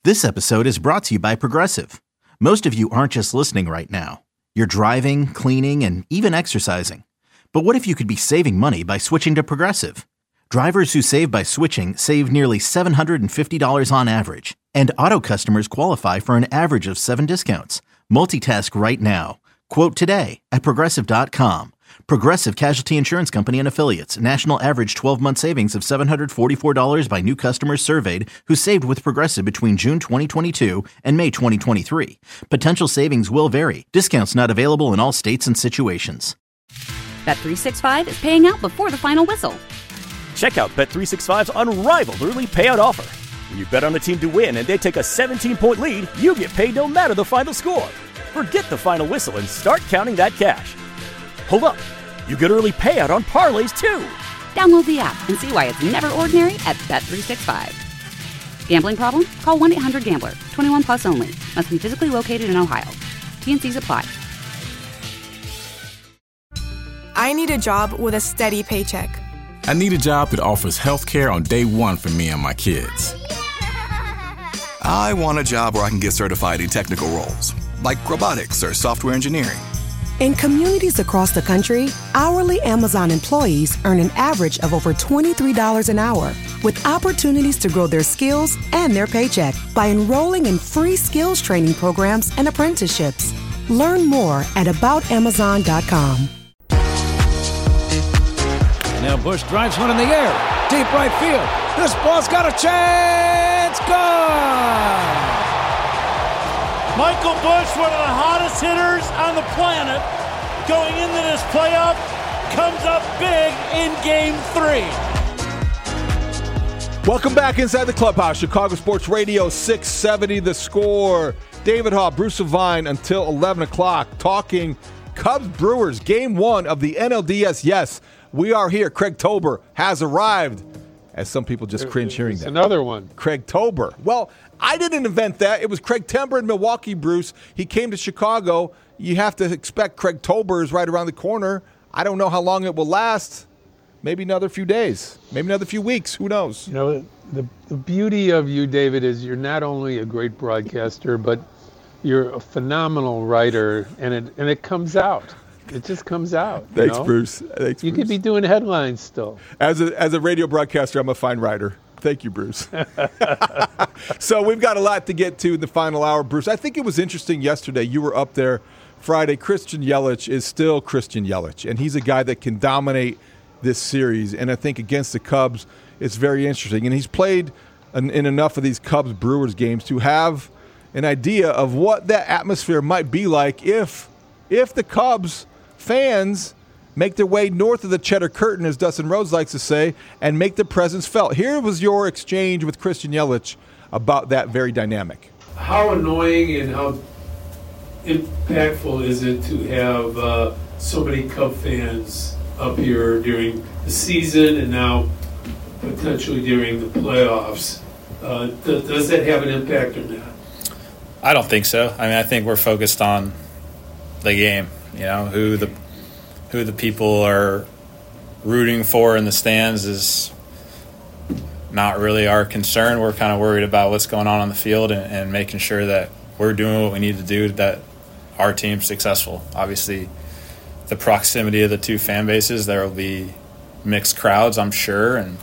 This episode is brought to you by Progressive. Most of you aren't just listening right now. You're driving, cleaning, and even exercising. But what if you could be saving money by switching to Progressive? Drivers who save by switching save nearly $750 on average. And auto customers qualify for an average of 7 discounts. Multitask right now. Quote today at Progressive.com. Progressive Casualty Insurance Company and Affiliates. National average 12-month savings of $744 by new customers surveyed who saved with Progressive between June 2022 and May 2023. Potential savings will vary. Discounts not available in all states and situations. Bet365 is paying out before the final whistle. Check out Bet365's unrivaled early payout offer. When you bet on a team to win and they take a 17-point lead, you get paid no matter the final score. Forget the final whistle and start counting that cash. Hold up. You get early payout on parlays, too. Download the app and see why it's never ordinary at Bet365. Gambling problem? Call 1-800-GAMBLER. 21 plus only. Must be physically located in Ohio. T&Cs apply. I need a job with a steady paycheck. I need a job that offers health care on day one for me and my kids. I want a job where I can get certified in technical roles, like robotics or software engineering. In communities across the country, hourly Amazon employees earn an average of over $23 an hour, with opportunities to grow their skills and their paycheck by enrolling in free skills training programs and apprenticeships. Learn more at aboutamazon.com. Now Bush drives one in the air. Deep right field. This ball's got a chance. Gone! Michael Bush, one of the hottest hitters on the planet, going into this playoff, comes up big in Game 3. Welcome back inside the clubhouse. Chicago Sports Radio 670 The Score. David Haugh, Bruce Levine until 11 o'clock talking Cubs Brewers Game 1 of the NLDS. Yes, we are here. Craig Tober has arrived. As some people just cringe hearing that. Another one. Craig Tober. Well, I didn't invent that. It was Craig Timber in Milwaukee, Bruce. He came to Chicago. You have to expect Craig Tober is right around the corner. I don't know how long it will last. Maybe another few days. Maybe another few weeks. Who knows? You know, the beauty of you, David, is you're not only a great broadcaster, but you're a phenomenal writer, and it comes out. It just comes out. Thanks, Bruce. Thanks, you Bruce. could be doing headlines still. As a radio broadcaster, I'm a fine writer. Thank you, Bruce. So we've got a lot to get to in the final hour, Bruce. I think it was interesting yesterday. You were up there Friday. Christian Yelich is still Christian Yelich, and he's a guy that can dominate this series. And I think against the Cubs, it's very interesting. And he's played in enough of these Cubs-Brewers games to have an idea of what that atmosphere might be like if the Cubs fans make their way north of the Cheddar Curtain, as Dustin Rhodes likes to say, and make their presence felt. Here was your exchange with Christian Yelich about that very dynamic. How annoying and how impactful is it to have so many Cub fans up here during the season and now potentially during the playoffs? Does that have an impact or not? I don't think so. I mean, I think we're focused on the game, you know, who the people are rooting for in the stands is not really our concern. We're kind of worried about what's going on the field and making sure that we're doing what we need to do that our team's successful. Obviously, the proximity of the two fan bases, there will be mixed crowds, I'm sure, and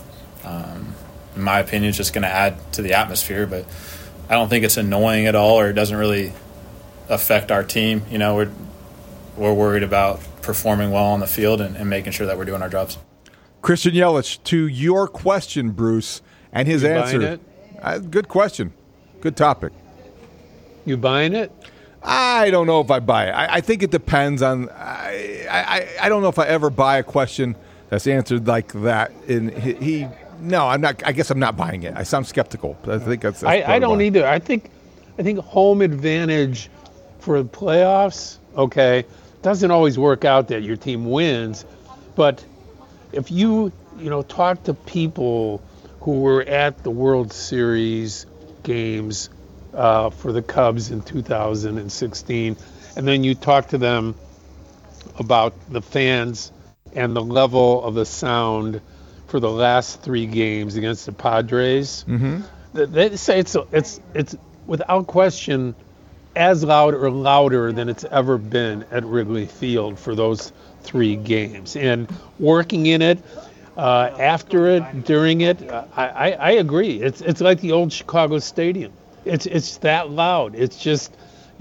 in my opinion, it's just going to add to the atmosphere. But I don't think it's annoying at all, or it doesn't really affect our team. You know, we're worried about performing well on the field and making sure that we're doing our jobs. Christian Yelich, to your question, Bruce, and his answer. Buying it? Good question. Good topic. You buying it? I don't know if I buy it. I think it depends on. I don't know if I ever buy a question that's answered like that. No, I'm not. I guess I'm not buying it. I sound skeptical. But I think that's I don't either. I think home advantage for the playoffs. Okay, doesn't always work out that your team wins, but if you talk to people who were at the World Series games for the Cubs in 2016, and then you talk to them about the fans and the level of the sound for the last three games against the Padres, They say it's without question as loud or louder than it's ever been at Wrigley Field for those 3 games. And working in it, after it, during it, I agree. It's like the old Chicago Stadium. It's that loud. It's just,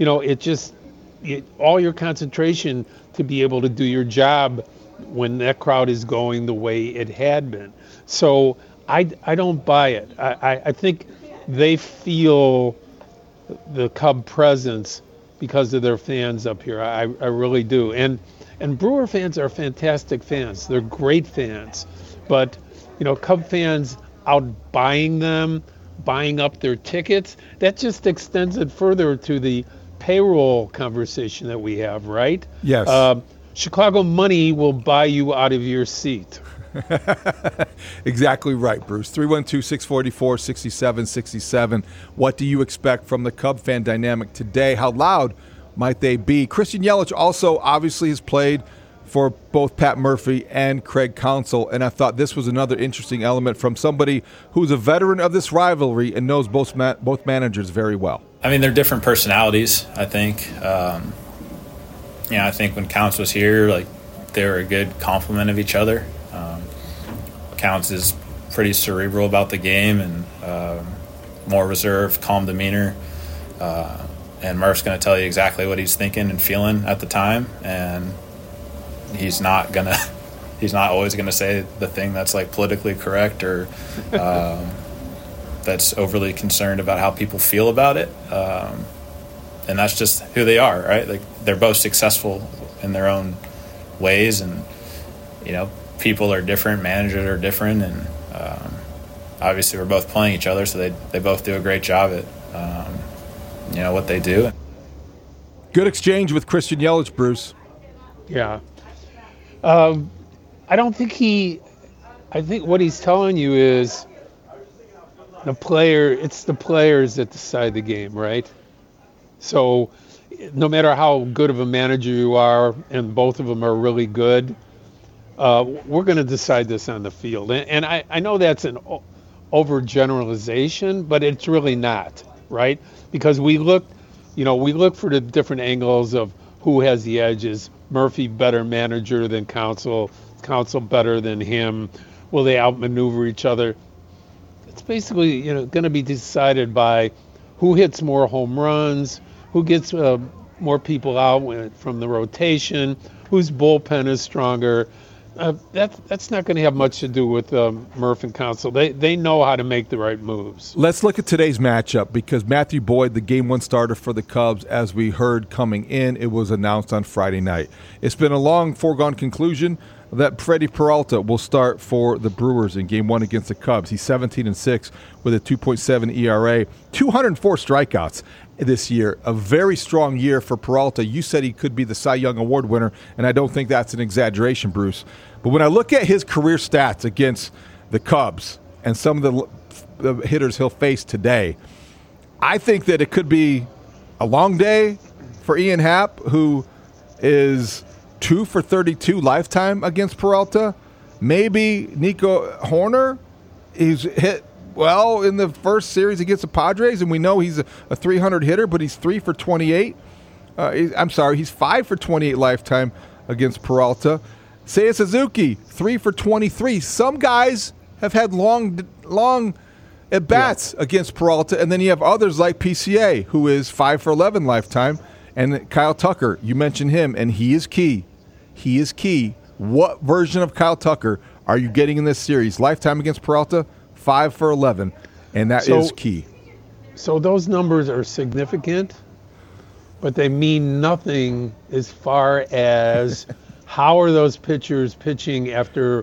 all your concentration to be able to do your job when that crowd is going the way it had been. So I don't buy it. I think they feel the Cub presence because of their fans up here. I really do. And Brewer fans are fantastic fans. They're great fans. But, Cub fans out buying them, buying up their tickets, that just extends it further to the payroll conversation that we have, right? Yes. Chicago money will buy you out of your seat. Exactly right, Bruce. 312-644-6767. What do you expect from the Cub fan dynamic today? How loud might they be? Christian Yelich also obviously has played for both Pat Murphy and Craig Counsell, and I thought this was another interesting element from somebody who's a veteran of this rivalry and knows both managers very well. I mean, they're different personalities, I think. I think when Counts was here, they were a good complement of each other. Counts is pretty cerebral about the game and more reserved, calm demeanor. And Murph's going to tell you exactly what he's thinking and feeling at the time, and he's not always going to say the thing that's politically correct or that's overly concerned about how people feel about it. And that's just who they are, right? They're both successful in their own ways, and people are different, managers are different, and obviously we're both playing each other, so they both do a great job at what they do. Good exchange with Christian Yelich, Bruce. Yeah. I think what he's telling you is it's the players that decide the game, right? So no matter how good of a manager you are, and both of them are really good, we're going to decide this on the field. And I know that's an overgeneralization, but it's really not, right? Because we look for the different angles of who has the edges. Murphy better manager than Counsell better than him. Will they outmaneuver each other? It's basically going to be decided by who hits more home runs, who gets more people out from the rotation, whose bullpen is stronger. That's not going to have much to do with Murph and Counsell. They know how to make the right moves. Let's look at today's matchup, because Matthew Boyd, the Game 1 starter for the Cubs, as we heard coming in, it was announced on Friday night. It's been a long foregone conclusion that Freddie Peralta will start for the Brewers in Game 1 against the Cubs. He's 17-6 with a 2.7 ERA, 204 strikeouts this year. A very strong year for Peralta. You said he could be the Cy Young Award winner, and I don't think that's an exaggeration, Bruce. But when I look at his career stats against the Cubs and some of the hitters he'll face today, I think that it could be a long day for Ian Happ, who is 2 for 32 lifetime against Peralta. Maybe Nico Hoerner. He's hit well in the first series against the Padres, and we know he's a 300 hitter, but he's 3 for 28. He's 5 for 28 lifetime against Peralta. Seiya Suzuki, 3 for 23. Some guys have had long at-bats against Peralta, and then you have others like PCA, who is 5 for 11 lifetime, and Kyle Tucker, you mentioned him, and he is key. He is key. What version of Kyle Tucker are you getting in this series? Lifetime against Peralta, 5 for 11, and that is key. So those numbers are significant, but they mean nothing as far as how are those pitchers pitching after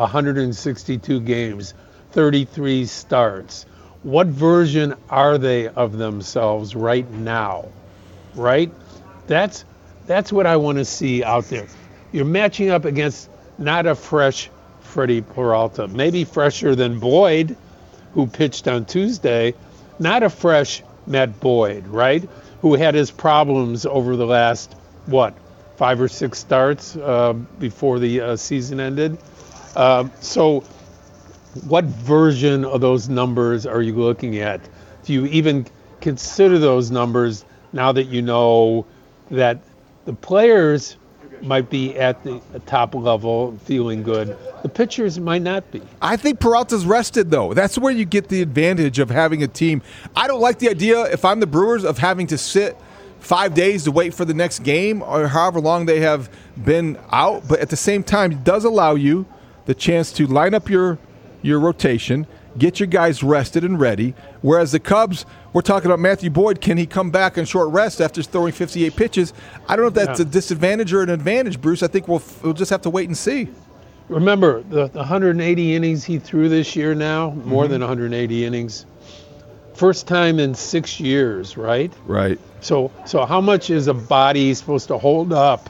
162 games, 33 starts? What version are they of themselves right now? Right? That's what I want to see out there. You're matching up against not a fresh Freddie Peralta, maybe fresher than Boyd, who pitched on Tuesday, not a fresh Matt Boyd, right? Who had his problems over the last, 5 or 6 starts before the season ended. So what version of those numbers are you looking at? Do you even consider those numbers now that you know that the players might be at the top level feeling good? The pitchers might not be. I think Peralta's rested, though. That's where you get the advantage of having a team. I don't like the idea, if I'm the Brewers, of having to sit 5 days to wait for the next game or however long they have been out. But at the same time, it does allow you the chance to line up your rotation, get your guys rested and ready. Whereas the Cubs, we're talking about Matthew Boyd. Can he come back on short rest after throwing 58 pitches? I don't know if that's a disadvantage or an advantage, Bruce. I think we'll just have to wait and see. Remember, the 180 innings he threw this year now, more than 180 innings. First time in 6 years, right? Right. So how much is a body supposed to hold up?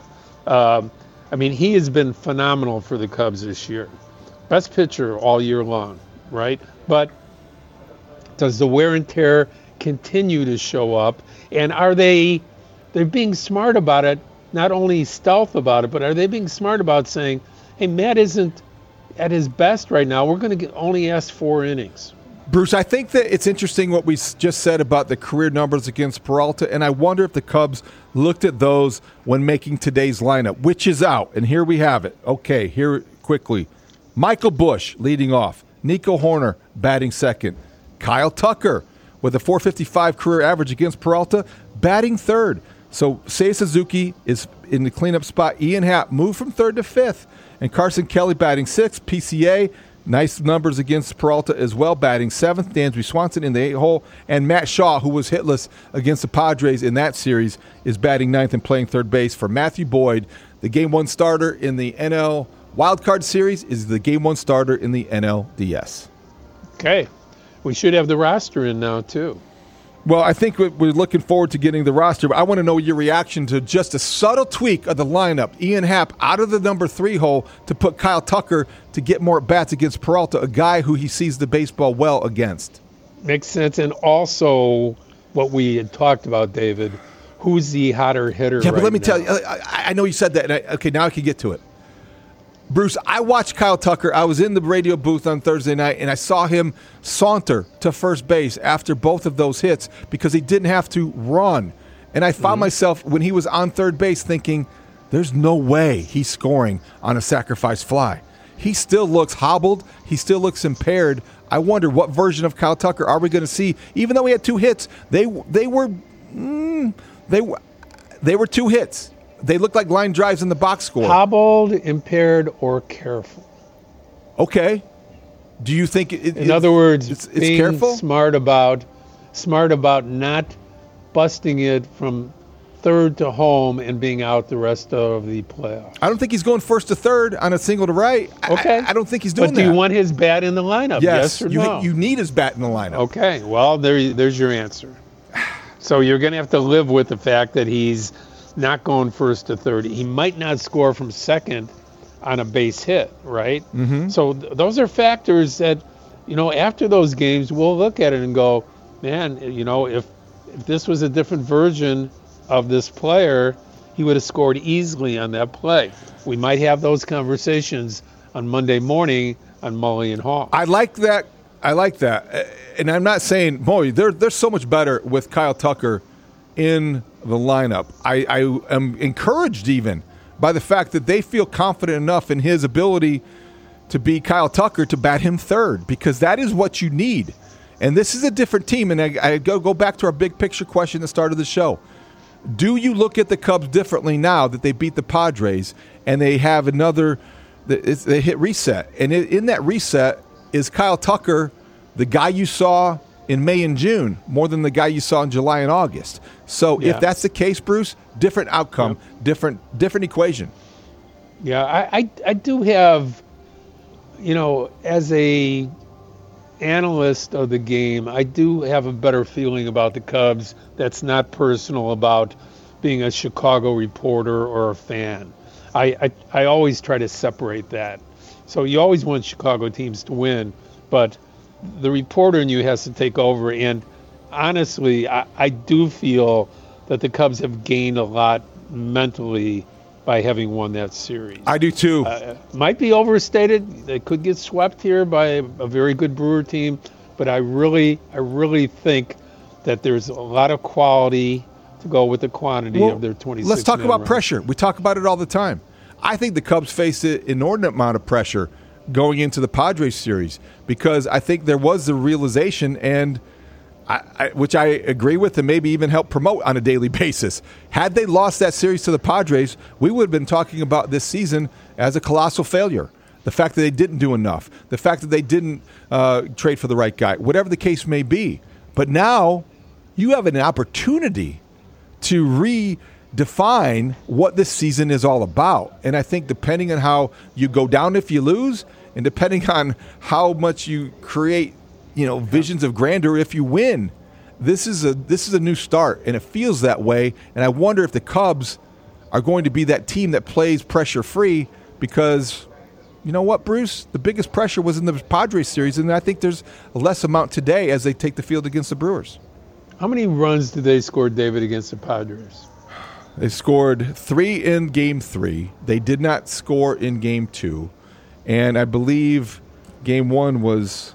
I mean, he has been phenomenal for the Cubs this year. Best pitcher all year long, right? But does the wear and tear continue to show up? And are they're being smart about it, not only stealth about it, but are they being smart about saying, hey, Matt isn't at his best right now. We're going to only ask 4 innings. Bruce, I think that it's interesting what we just said about the career numbers against Peralta, and I wonder if the Cubs looked at those when making today's lineup, which is out, and here we have it. Okay, here quickly. Michael Busch leading off. Nico Hoerner batting second. Kyle Tucker with a .455 career average against Peralta batting third. So Seiya Suzuki is in the cleanup spot. Ian Happ moved from third to fifth. And Carson Kelly batting sixth. PCA, nice numbers against Peralta as well, batting seventh. Dansby Swanson in the 8-hole. And Matt Shaw, who was hitless against the Padres in that series, is batting ninth and playing third base for Matthew Boyd. The Game 1 starter in the NL Wildcard Series is the Game 1 starter in the NLDS. Okay. We should have the roster in now, too. Well, I think we're looking forward to getting the roster, but I want to know your reaction to just a subtle tweak of the lineup. Ian Happ out of the number 3 hole to put Kyle Tucker to get more at-bats against Peralta, a guy who he sees the baseball well against. Makes sense. And also what we had talked about, David, who's the hotter hitter right now? Yeah, but let me tell you, I know you said that. And okay, now I can get to it. Bruce, I watched Kyle Tucker. I was in the radio booth on Thursday night, and I saw him saunter to first base after both of those hits because he didn't have to run. And I found myself, when he was on third base, thinking, there's no way he's scoring on a sacrifice fly. He still looks hobbled. He still looks impaired. I wonder what version of Kyle Tucker are we going to see? Even though he had 2 hits, they were 2 hits. They look like line drives in the box score. Hobbled, impaired, or careful. Okay. Do you think in other words, it's being careful? smart about not busting it from third to home and being out the rest of the playoffs? I don't think he's going first to third on a single to right. Okay. I don't think he's doing that. But do you want his bat in the lineup? Yes or no? You need his bat in the lineup. Okay. Well, there's your answer. So you're going to have to live with the fact that he's not going first to third. He might not score from second on a base hit, right? Mm-hmm. So those are factors that, after those games, we'll look at it and go, man, if this was a different version of this player, he would have scored easily on that play. We might have those conversations on Monday morning on Mully and Hall. I like that. And I'm not saying, boy, they're so much better with Kyle Tucker in the lineup. I am encouraged even by the fact that they feel confident enough in his ability to be Kyle Tucker to bat him third, because that is what you need. And this is a different team. And I go back to our big picture question at the start of the show. Do you look at the Cubs differently now that they beat the Padres and they have they hit reset? And in that reset is Kyle Tucker, the guy you saw in May and June, more than the guy you saw in July and August. So if that's the case, Bruce, different outcome, different equation. Yeah, I do have, as a analyst of the game, I do have a better feeling about the Cubs that's not personal about being a Chicago reporter or a fan. I always try to separate that. So you always want Chicago teams to win, but the reporter in you has to take over. And honestly, I do feel that the Cubs have gained a lot mentally by having won that series. I do too. Might be overstated. They could get swept here by a very good Brewer team, but I really think that there's a lot of quality to go with the quantity of their 26. Let's talk about run. pressure. We talk about it all the time. I think the Cubs faced an inordinate amount of pressure going into the Padres series because I think there was the realization, and which I agree with and maybe even help promote on a daily basis. Had they lost that series to the Padres, we would have been talking about this season as a colossal failure. The fact that they didn't do enough, the fact that they didn't trade for the right guy, whatever the case may be. But now you have an opportunity to redefine what this season is all about. And I think depending on how you go down if you lose, and depending on how much you create, visions of grandeur if you win, this is a new start, and it feels that way. And I wonder if the Cubs are going to be that team that plays pressure-free because, you know what, Bruce? The biggest pressure was in the Padres series, and I think there's a less amount today as they take the field against the Brewers. How many runs did they score, David, against the Padres? They scored 3 in Game 3. They did not score in Game 2. And I believe Game 1 was,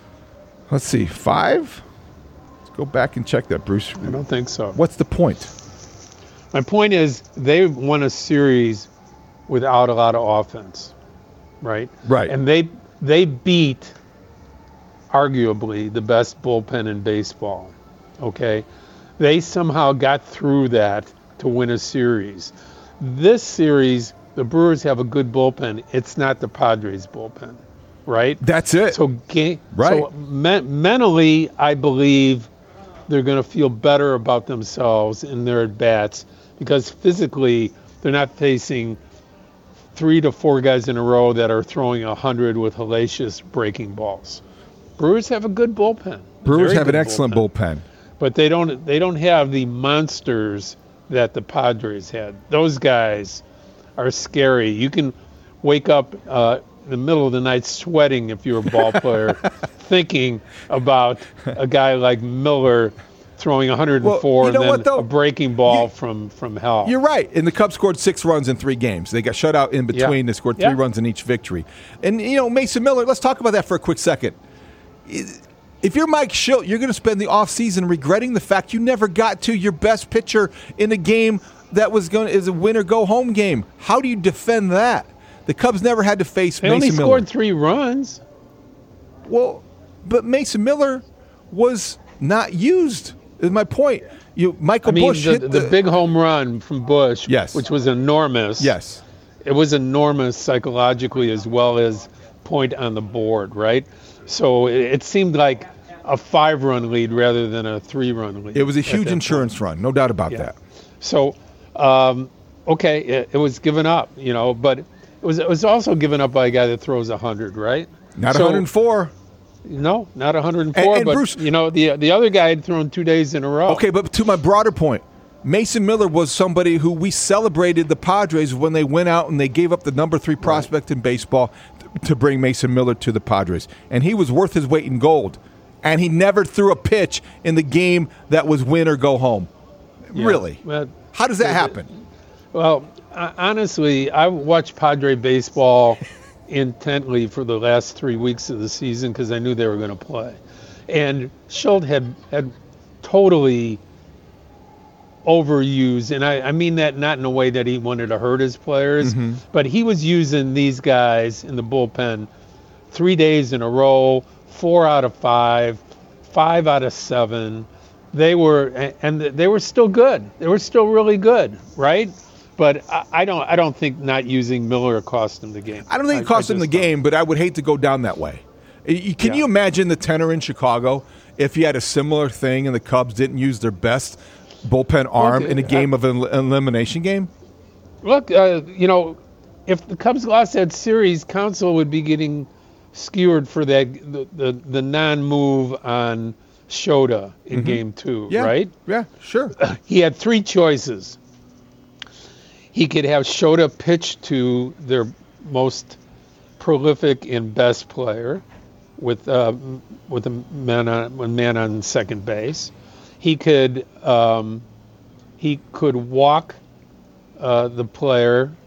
5? Let's go back and check that, Bruce. I don't think so. What's the point? My point is they won a series without a lot of offense, right? Right. And they beat, arguably, the best bullpen in baseball, okay? They somehow got through that to win a series. This series, the Brewers have a good bullpen. It's not the Padres bullpen, right? That's it. So, mentally, I believe they're going to feel better about themselves in their at-bats because physically they're not facing 3 to 4 guys in a row that are throwing 100 with hellacious breaking balls. Brewers have a good bullpen. Brewers have an excellent bullpen. But they don't have the monsters that the Padres had. Those guys are scary. You can wake up in the middle of the night sweating if you're a ball player, thinking about a guy like Miller throwing 104 and then a breaking ball from hell. You're right. And the Cubs scored 6 runs in 3 games. They got shut out in between. Yeah. They scored 3 runs in each victory. And, Mason Miller, let's talk about that for a quick second. If you're Mike Shildt, you're going to spend the offseason regretting the fact you never got to your best pitcher in a game that is a win-or-go-home game. How do you defend that? The Cubs never had to face Mason Miller. They only scored 3 runs. Well, but Mason Miller was not used, is my point. Busch hit the big home run from Busch, yes, which was enormous. Yes. It was enormous psychologically as well as point on the board, right? So it seemed like a 5-run lead rather than a 3-run lead. It was a huge insurance run, no doubt about that. So, it was given up, but it was also given up by a guy that throws 100, right? Not 104. No, not 104. And but Bruce, the other guy had thrown 2 days in a row. Okay, but to my broader point, Mason Miller was somebody who we celebrated the Padres when they went out and they gave up the number 3 prospect in baseball to bring Mason Miller to the Padres. And he was worth his weight in gold. And he never threw a pitch in the game that was win or go home. Yeah, really? How does that happen? Well, honestly, I watched Padre baseball intently for the last 3 weeks of the season because I knew they were going to play. And Shildt had totally overused, and I mean that not in a way that he wanted to hurt his players, but he was using these guys in the bullpen 3 days in a row, 4 out of 5, 5 out of 7. They were still good. They were still really good, right? But I don't think not using Miller cost him the game. I don't think it cost him the game, but I would hate to go down that way. Can you imagine the tenor in Chicago if you had a similar thing and the Cubs didn't use their best bullpen arm in a game of an elimination game? Look, if the Cubs lost that series, Counsell would be getting skewered for that the non-move on Shota in Game 2, right? Yeah, sure. He had 3 choices. He could have Shota pitch to their most prolific and best player with a man on second base. He could walk the player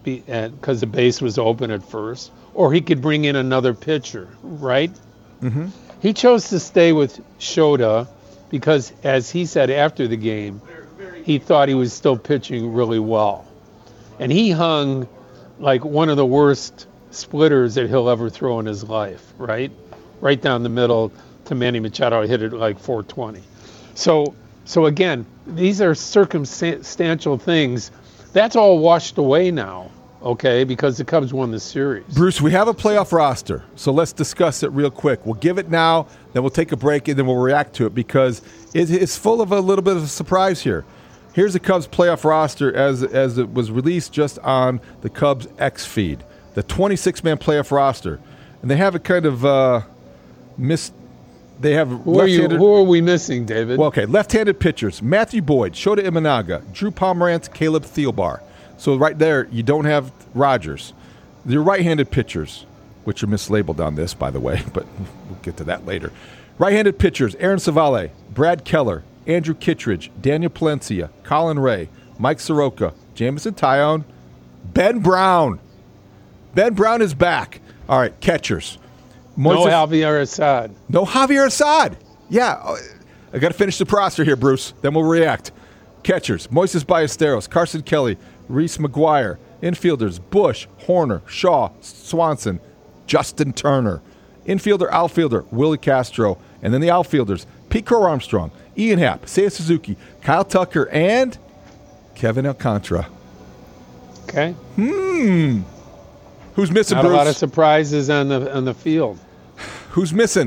because the base was open at first, or he could bring in another pitcher, right? Mm-hmm. He chose to stay with Shota because, as he said after the game, he thought he was still pitching really well. And he hung like one of the worst splitters that he'll ever throw in his life, right? Right down the middle to Manny Machado, hit it like 420. So again, these are circumstantial things. That's all washed away now, okay, because the Cubs won the series. Bruce, we have a playoff roster, so let's discuss it real quick. We'll give it now, then we'll take a break, and then we'll react to it because it's full of a little bit of a surprise here. Here's the Cubs playoff roster as it was released just on the Cubs X feed, the 26-man playoff roster. And they have a kind of They have Who are we missing, David? Well, okay, left-handed pitchers: Matthew Boyd, Shota Imanaga, Drew Pomeranz, Caleb Thielbar. So right there, you don't have Rogers. Your right-handed pitchers, which are mislabeled on this, by the way, but we'll get to that later. Right-handed pitchers: Aaron Savale, Brad Keller, Andrew Kittredge, Daniel Palencia, Colin Ray, Mike Soroka, Jameson Taillon, Ben Brown. Ben Brown is back. All right, catchers. No Javier Assad. No Javier Assad. Yeah, I got to finish the roster here, Bruce. Then we'll react. Catchers: Moises Ballesteros, Carson Kelly, Reese McGuire. Infielders: Bush, Horner, Shaw, Swanson, Justin Turner. Infielder, outfielder: Willie Castro. And then the outfielders: Pete Crow Armstrong, Ian Happ, Seiya Suzuki, Kyle Tucker, and Kevin Alcantara. Okay. Who's missing, Not Bruce? a lot of surprises on the field. Who's missing?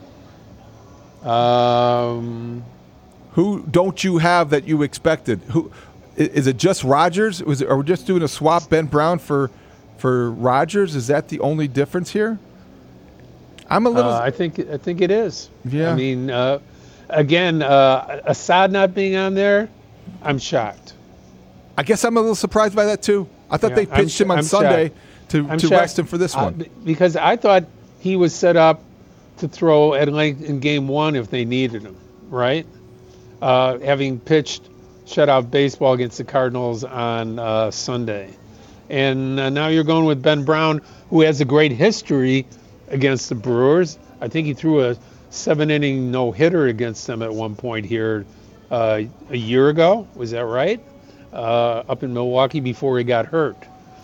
Who don't you have that you expected? Who is it? Just Rogers? Are we just doing a swap? Ben Brown for Rogers? Is that the only difference here? I'm a little. I think it is. Yeah. I mean, again, Assad not being on there, I'm shocked. I guess I'm a little surprised by that too. I thought they pitched him on Sunday to rest him for this one. Because I thought he was set up to throw at length in game one if they needed him, right? Having pitched shutout baseball against the Cardinals on Sunday. And now you're going with Ben Brown, who has a great history against the Brewers. I think he threw a 7-inning no-hitter against them at one point here a year ago. Was that right? Up in Milwaukee before he got hurt.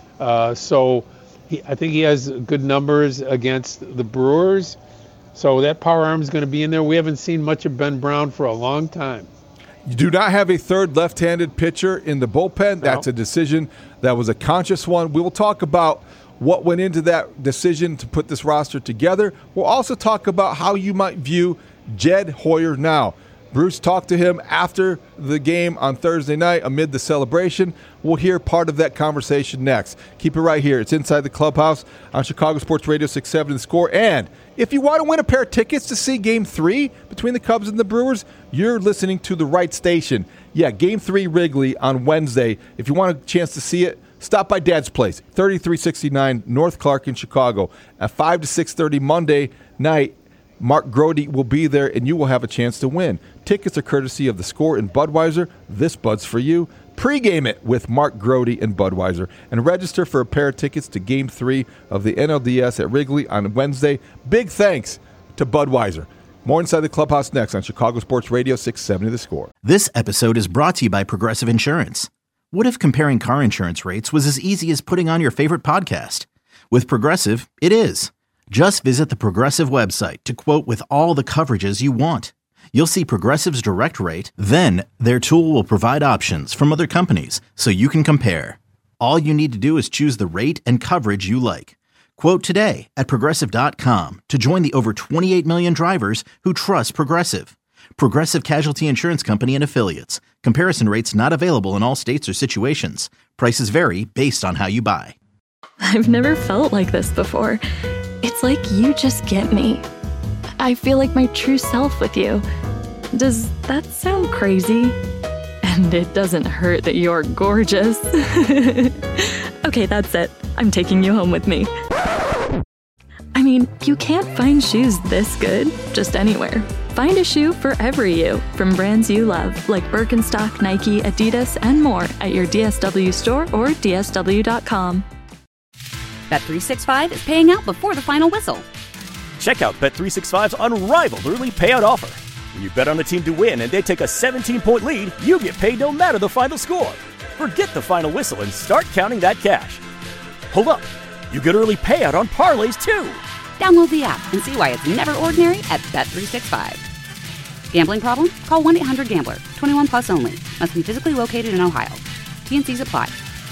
So I think he has good numbers against the Brewers. So that power arm is going to be in there. We haven't seen much of Ben Brown for a long time. You do not have a third left-handed pitcher in the bullpen. That's a decision that was a conscious one. We will talk about what went into that decision to put this roster together. We'll also talk about how you might view Jed Hoyer now. Bruce talked to him after the game on Thursday night amid the celebration. We'll hear part of that conversation next. Keep it right here. It's Inside the Clubhouse on Chicago Sports Radio 670 The Score. And if you want to win a pair of tickets to see Game 3 between the Cubs and the Brewers, you're listening to the right station. Yeah, Game 3 Wrigley on Wednesday. If you want a chance to see it, stop by Dad's Place, 3369 North Clark in Chicago. At 5 to 6:30 Monday night, Mark Grody will be there, and you will have a chance to win. Tickets are courtesy of The Score and Budweiser. This Bud's for you. Pre-game it with Mark Grody and Budweiser, and register for a pair of tickets to Game 3 of the NLDS at Wrigley on Wednesday. Big thanks to Budweiser. More Inside the Clubhouse next on Chicago Sports Radio 670 The Score. This episode is brought to you by Progressive Insurance. What if comparing car insurance rates was as easy as putting on your favorite podcast? With Progressive, it is. Just visit the Progressive website to quote with all the coverages you want. You'll see Progressive's direct rate, then their tool will provide options from other companies so you can compare. All you need to do is choose the rate and coverage you like. Quote today at Progressive.com to join the over 28 million drivers who trust Progressive. Progressive Casualty Insurance Company and Affiliates. Comparison rates not available in all states or situations. Prices vary based on how you buy. I've never felt like this before. It's like you just get me. I feel like my true self with you. Does that sound crazy? And it doesn't hurt that you're gorgeous. Okay, that's it. I'm taking you home with me. I mean, you can't find shoes this good just anywhere. Find a shoe for every you from brands you love, like Birkenstock, Nike, Adidas, and more at your DSW store or DSW.com. Bet365 is paying out before the final whistle. Check out Bet365's unrivaled early payout offer. When you bet on a team to win and they take a 17-point lead, you get paid no matter the final score. Forget the final whistle and start counting that cash. Hold up. You get early payout on parlays, too. Download the app and see why it's never ordinary at Bet365. Gambling problem? Call 1-800-GAMBLER. 21 plus only. Must be physically located in Ohio. T&Cs apply.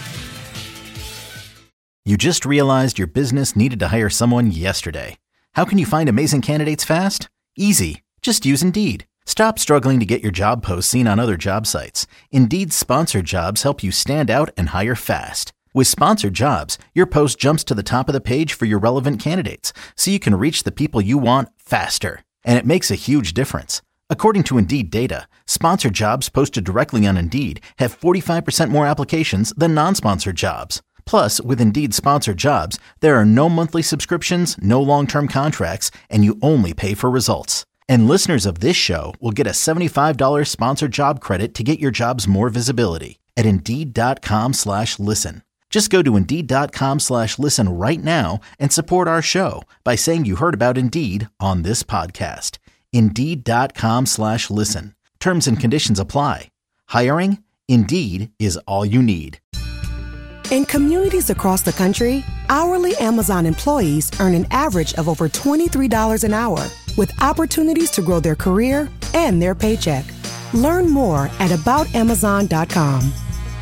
You just realized your business needed to hire someone yesterday. How can you find amazing candidates fast? Easy. Just use Indeed. Stop struggling to get your job posts seen on other job sites. Indeed's sponsored jobs help you stand out and hire fast. With sponsored jobs, your post jumps to the top of the page for your relevant candidates, so you can reach the people you want faster. And it makes a huge difference. According to Indeed data, sponsored jobs posted directly on Indeed have 45% more applications than non-sponsored jobs. Plus, with Indeed sponsored jobs, there are no monthly subscriptions, no long-term contracts, and you only pay for results. And listeners of this show will get a $75 sponsored job credit to get your jobs more visibility at Indeed.com/listen. Just go to Indeed.com/listen right now and support our show by saying you heard about Indeed on this podcast. Indeed.com/listen. Terms and conditions apply. Hiring? Indeed is all you need. In communities across the country, hourly Amazon employees earn an average of over $23 an hour, with opportunities to grow their career and their paycheck. Learn more at aboutamazon.com.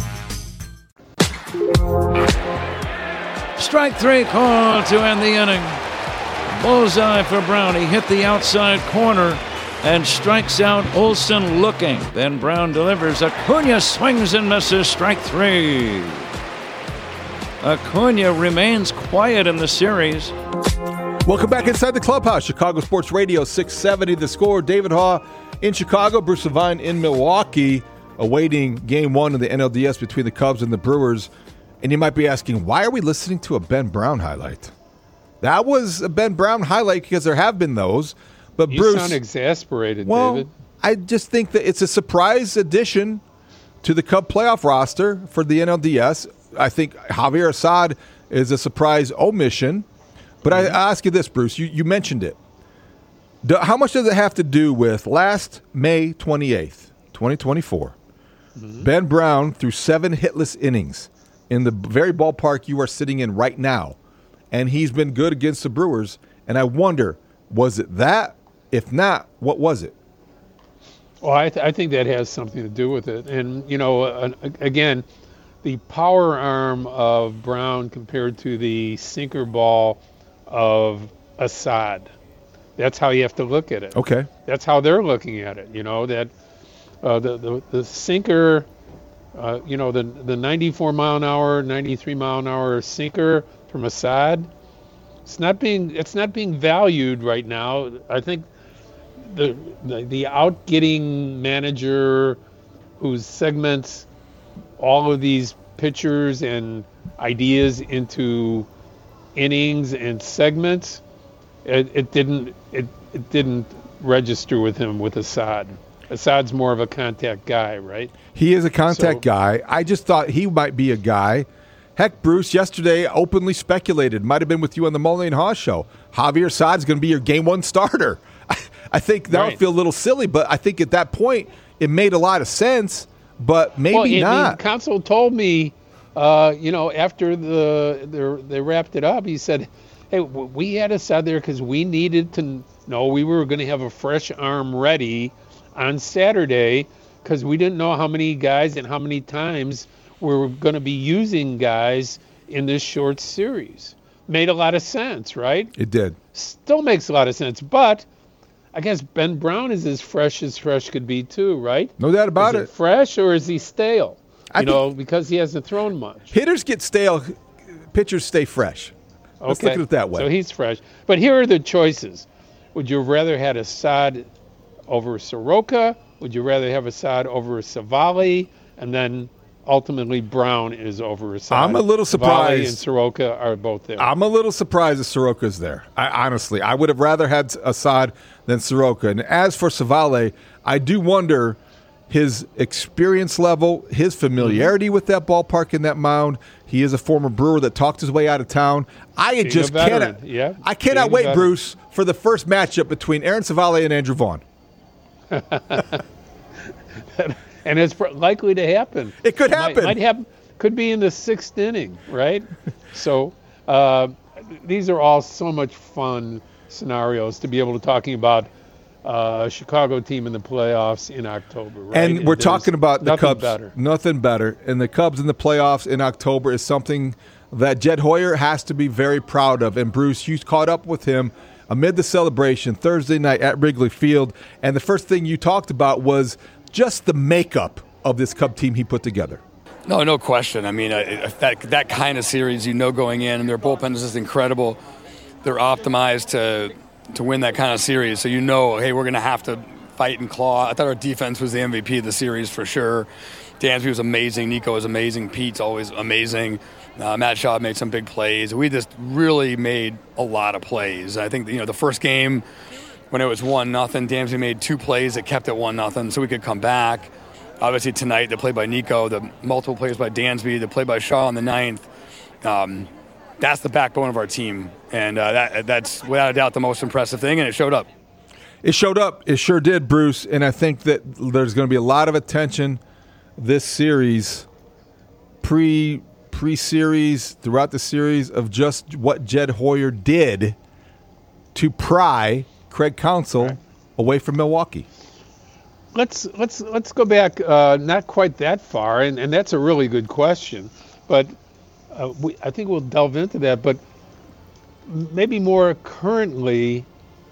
Strike three call to end the inning. Bullseye for Brown. He hit the outside corner and strikes out Olson looking. Then Brown delivers. Acuna swings and misses. Strike three. Acuna remains quiet in the series. Welcome back inside the clubhouse. Chicago Sports Radio 670. The Score. David Haugh in Chicago. Bruce Levine in Milwaukee, awaiting Game 1 of the NLDS between the Cubs and the Brewers. And you might be asking, why are we listening to a Ben Brown highlight? That was a Ben Brown highlight because there have been those. But you Bruce, sound exasperated, well, David. I just think that it's a surprise addition to the Cub playoff roster for the NLDS. I think Javier Assad is a surprise omission. But I ask you this, Bruce. You mentioned it. How much does it have to do with last May 28th, 2024? Mm-hmm. Ben Brown threw 7 hitless innings in the very ballpark you are sitting in right now. And he's been good against the Brewers. And I wonder, was it that? If not, what was it? Well, I think that has something to do with it. And, again, the power arm of Brown compared to the sinker ball of Assad. That's how you have to look at it. Okay. That's how they're looking at it. That the sinker, the 94 mile an hour, 93 mile an hour sinker from Assad, it's not being valued right now. I think the out-getting manager who segments all of these pitchers and ideas into innings and segments, it didn't register with him with Assad. Assad's more of a contact guy, right? He is a contact guy. I just thought he might be a guy. Heck, Bruce, yesterday openly speculated, might have been with you on the Mully and Haw show, Javier Assad's going to be your Game 1 starter. I think that would feel a little silly, but I think at that point it made a lot of sense, but maybe not. Counsel told me, after they wrapped it up, he said, hey, we had Assad there because we needed to know we were going to have a fresh arm ready on Saturday because we didn't know how many guys and how many times we were going to be using guys in this short series. Made a lot of sense, right? It did. Still makes a lot of sense, but I guess Ben Brown is as fresh could be too, right? No doubt about it. Is it fresh or is he stale? Because he hasn't thrown much. Hitters get stale, pitchers stay fresh. Let's look at it that way. So he's fresh. But here are the choices. Would you rather had Assad over Soroka? Would you rather have Assad over Savali and then ultimately Brown is over Assad. I'm a little surprised. Valley and Soroka are both there. I'm a little surprised that Soroka's there. Honestly, I would have rather had Assad than Soroka. And as for Savale, I do wonder his experience level, his familiarity with that ballpark and that mound. He is a former Brewer that talked his way out of town. I cannot wait, Bruce, for the first matchup between Aaron Savale and Andrew Vaughn. And it's likely to happen. It could happen. Might happen. Could be in the 6th inning, right? So these are all so much fun scenarios to be able to talking about a Chicago team in the playoffs in October, right? And we're talking about the Cubs. Better. Nothing better. And the Cubs in the playoffs in October is something that Jed Hoyer has to be very proud of. And Bruce, you caught up with him amid the celebration Thursday night at Wrigley Field. And the first thing you talked about was just the makeup of this Cub team he put together. No question. I mean, that kind of series, going in, and their bullpen is just incredible. They're optimized to win that kind of series. So hey, we're going to have to fight and claw. I thought our defense was the MVP of the series for sure. Dansby was amazing. Nico was amazing. Pete's always amazing. Matt Shaw made some big plays. We just really made a lot of plays. I think the first game when it was 1-0, Dansby made 2 plays that kept it 1-0, so we could come back. Obviously tonight, the play by Nico, the multiple plays by Dansby, the play by Shaw in the 9th. That's the backbone of our team, and that's without a doubt the most impressive thing, and it showed up. It showed up. It sure did, Bruce, and I think that there's going to be a lot of attention this series, pre-series, throughout the series, of just what Jed Hoyer did to pry Craig Counsell away from Milwaukee. Let's go back not quite that far, and that's a really good question, but I think we'll delve into that. But maybe more currently,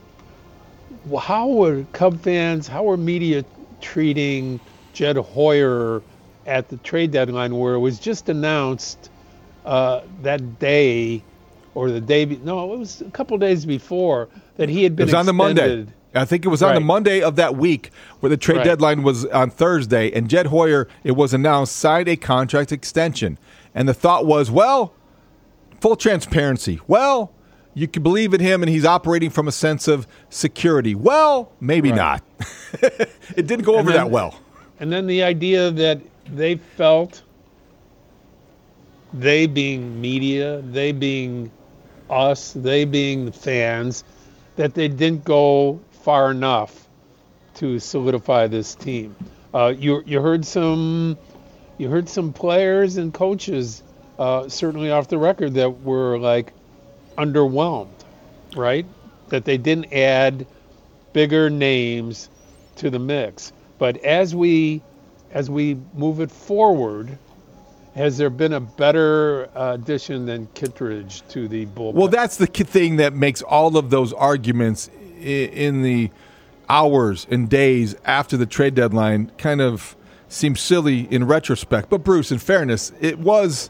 how are Cub fans, how are media treating Jed Hoyer at the trade deadline, where it was just announced that day, or the day? No, it was a couple days before that he had been. It was on the extended. Monday. I think it was on the Monday of that week, where the trade deadline was on Thursday, and Jed Hoyer, it was announced, signed a contract extension. And the thought was, well, full transparency. Well, you can believe in him, and he's operating from a sense of security. Well, maybe not. It didn't go over that well. And then the idea that they felt, they being media, they being us, they being the fans, that they didn't go far enough to solidify this team. You heard some players and coaches, certainly off the record, that were like underwhelmed, right? That they didn't add bigger names to the mix. But as we move it forward, has there been a better addition than Kittredge to the bullpen? Well, that's the thing that makes all of those arguments in the hours and days after the trade deadline kind of seem silly in retrospect. But Bruce, in fairness, it was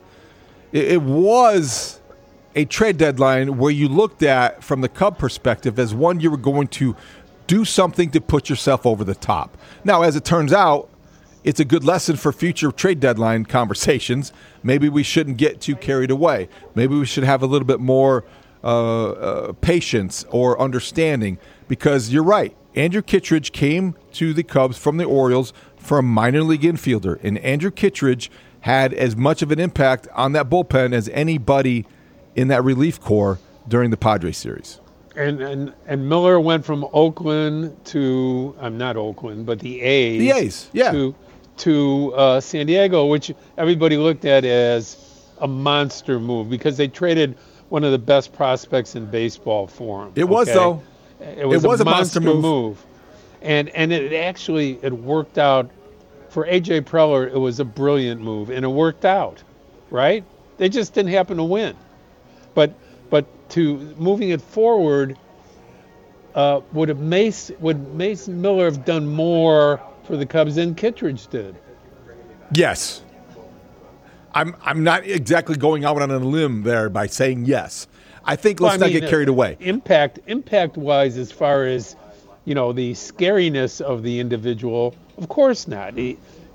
a trade deadline where you looked at, from the Cub perspective, as one you were going to do something to put yourself over the top. Now, as it turns out, it's a good lesson for future trade deadline conversations. Maybe we shouldn't get too carried away. Maybe we should have a little bit more patience or understanding, because you're right. Andrew Kittredge came to the Cubs from the Orioles for a minor league infielder, and Andrew Kittredge had as much of an impact on that bullpen as anybody in that relief corps during the Padres series. And Miller went from Oakland to, not Oakland, but the A's. The A's, yeah. To San Diego, which everybody looked at as a monster move because they traded one of the best prospects in baseball for him. It was, though. It was a monster move. And it worked out. For A.J. Preller, it was a brilliant move, and it worked out, right? They just didn't happen to win. But to moving it forward, would Mason Miller have done more for the Cubs than Kittredge did? Yes. I'm not exactly going out on a limb there by saying yes. I think let's not get carried away. Impact-wise, as far as the scariness of the individual, of course not.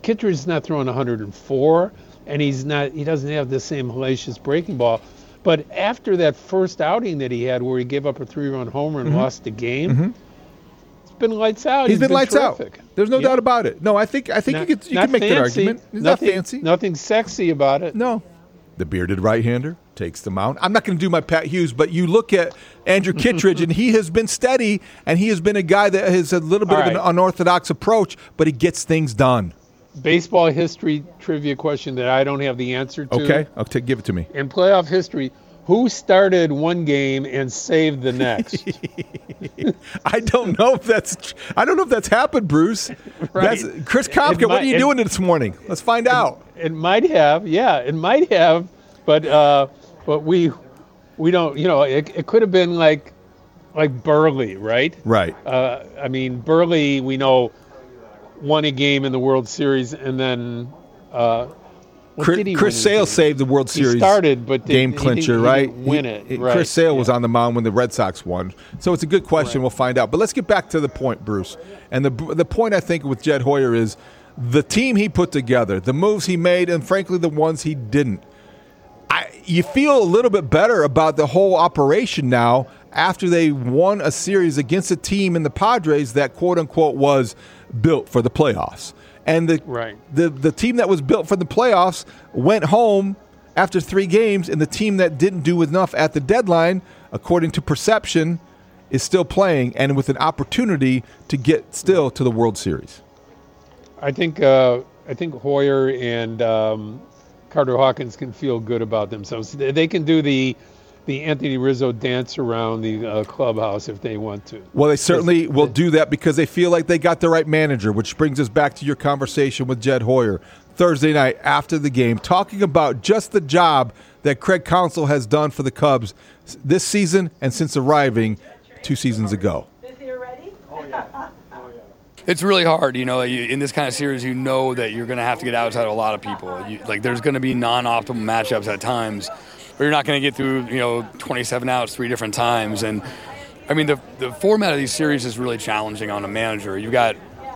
Kittredge's not throwing 104, and he doesn't have the same hellacious breaking ball. But after that first outing that he had where he gave up a 3-run homer and lost the game, it's been lights out. He's been lights terrific. out. There's no doubt about it. No, I think you can make that argument. He's not fancy. Nothing sexy about it. No. The bearded right-hander takes the mound. I'm not going to do my Pat Hughes, but you look at Andrew Kittredge, and he has been steady, and he has been a guy that has a little bit of an unorthodox approach, but he gets things done. Baseball history trivia question that I don't have the answer to. Okay, give it to me. In playoff history, who started one game and saved the next? I don't know if that's happened, Bruce. Right. That's Chris Kopka. What are you doing this morning? Let's find out. It might have, but we don't. It could have been like Burley, right? Right. I mean, Burley, we know, won a game in the World Series, and then Chris Sale saved the World Series. He started, but game clincher, right? He didn't win it. Right. Chris Sale was on the mound when the Red Sox won. So it's a good question. Right. We'll find out. But let's get back to the point, Bruce. And the point I think with Jed Hoyer is the team he put together, the moves he made, and frankly the ones he didn't. You feel a little bit better about the whole operation now after they won a series against a team in the Padres that, quote-unquote, was built for the playoffs. And the team that was built for the playoffs went home after 3 games, and the team that didn't do enough at the deadline, according to perception, is still playing and with an opportunity to get still to the World Series. I think Hoyer and Carter Hawkins can feel good about themselves. They can do the Anthony Rizzo dance around the clubhouse if they want to. Well, they certainly will do that because they feel like they got the right manager, which brings us back to your conversation with Jed Hoyer Thursday night after the game, talking about just the job that Craig Counsell has done for the Cubs this season and since arriving 2 seasons ago. It's really hard, in this kind of series, that you're going to have to get outside of a lot of people. There's going to be non-optimal matchups at times, or you're not going to get through, 27 outs 3 different times. And, I mean, the format of these series is really challenging on a manager. You've got,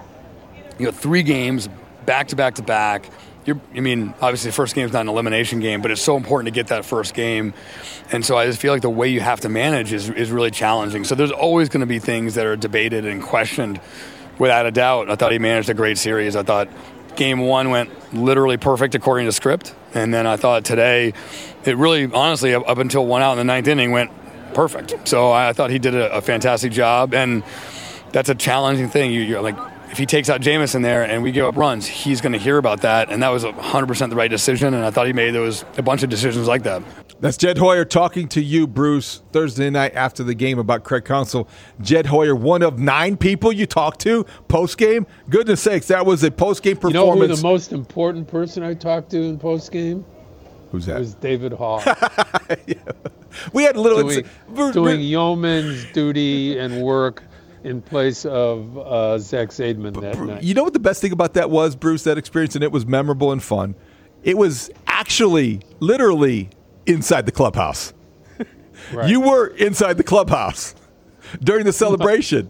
3 games back-to-back. Obviously the first game is not an elimination game, but it's so important to get that first game. And so I just feel like the way you have to manage is really challenging. So there's always going to be things that are debated and questioned. Without a doubt, I thought he managed a great series. I thought game 1 went literally perfect according to script. And then I thought today, it really, honestly, up until 1 out in the 9th inning, went perfect. So I thought he did a fantastic job. And that's a challenging thing. You're like, if he takes out Jameson there and we give up runs, he's going to hear about that. And that was 100% the right decision. And I thought he made a bunch of decisions like that. That's Jed Hoyer talking to you, Bruce, Thursday night after the game about Craig Counsell. Jed Hoyer, one of 9 people you talked to post-game. Goodness sakes, that was a post-game performance. You know who the most important person I talked to in post-game? Who's that? It was David Hall. Yeah. We had a little... Doing yeoman's duty and work in place of Zach Zaidman that night. You know what the best thing about that was, Bruce, that experience, and it was memorable and fun? It was actually, literally... inside the clubhouse. Right. You were inside the clubhouse during the celebration.